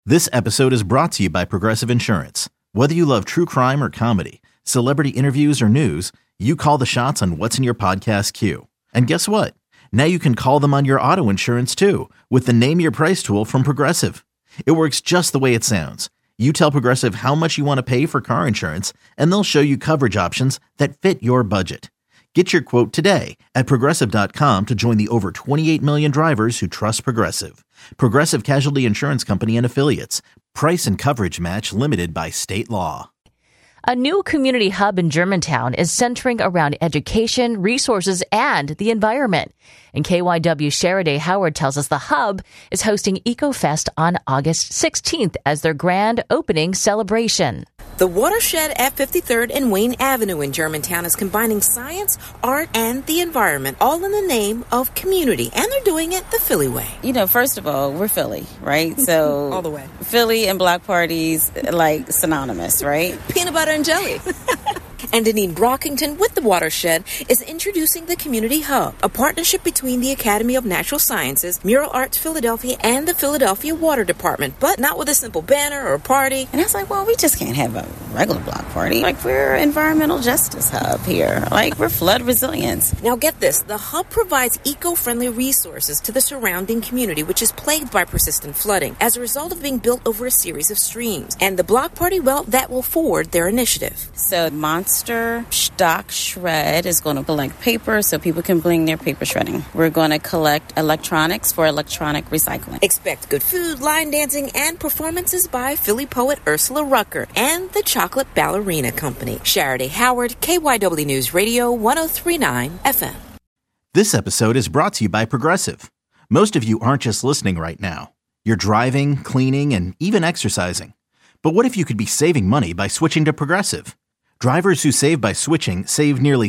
This episode is brought to you by Progressive Insurance. Whether you love true crime or comedy, celebrity interviews or news, you call the shots on what's in your podcast queue. And guess what? Now you can call them on your auto insurance too with the Name Your Price tool from Progressive. It works just the way it sounds. You tell Progressive how much you want to pay for car insurance, and they'll show you coverage options that fit your budget. Get your quote today at Progressive.com to join the over 28 million drivers who trust Progressive. Progressive Casualty Insurance Company and Affiliates. Price and coverage match limited by state law. A new community hub in Germantown is centering around education, resources, and the environment. And KYW Sheriday Howard tells us the hub is hosting EcoFest on August 16th as their grand opening celebration. The Watershed at 53rd and Wayne Avenue in Germantown is combining science, art, and the environment, all in the name of community. And they're doing it the Philly way. You know, first of all, we're Philly, right? So all the way. Philly and block parties, like, synonymous, right? Peanut butter and jelly. And Deneen Brockington with the Watershed is introducing the Community Hub, a partnership between the Academy of Natural Sciences, Mural Arts Philadelphia, and the Philadelphia Water Department, but not with a simple banner or party. And I was like, well, we just can't have a regular block party. Like, we're environmental justice hub here. Like, we're flood resilience. Now get this, the hub provides eco-friendly resources to the surrounding community, which is plagued by persistent flooding as a result of being built over a series of streams. And the block party, well, that will forward their initiative. So Monster Stock Shred is going to collect paper so people can bring their paper shredding. We're going to collect electronics for electronic recycling. Expect good food, line dancing, and performances by Philly poet Ursula Rucker and the Chocolate Ballerina Company. Sheriday Howard, KYW News Radio 1039 FM. This episode is brought to you by Progressive. Most of you aren't just listening right now. You're driving, cleaning, and even exercising. But what if you could be saving money by switching to Progressive? Drivers who save by switching save nearly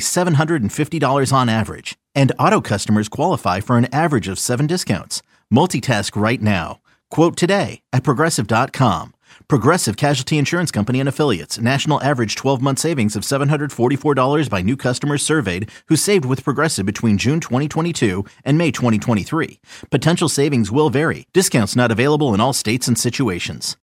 $750 on average, and auto customers qualify for an average of 7 discounts. Multitask right now. Quote today at Progressive.com. Progressive Casualty Insurance Company and Affiliates. National average 12-month savings of $744 by new customers surveyed who saved with Progressive between June 2022 and May 2023. Potential savings will vary. Discounts not available in all states and situations.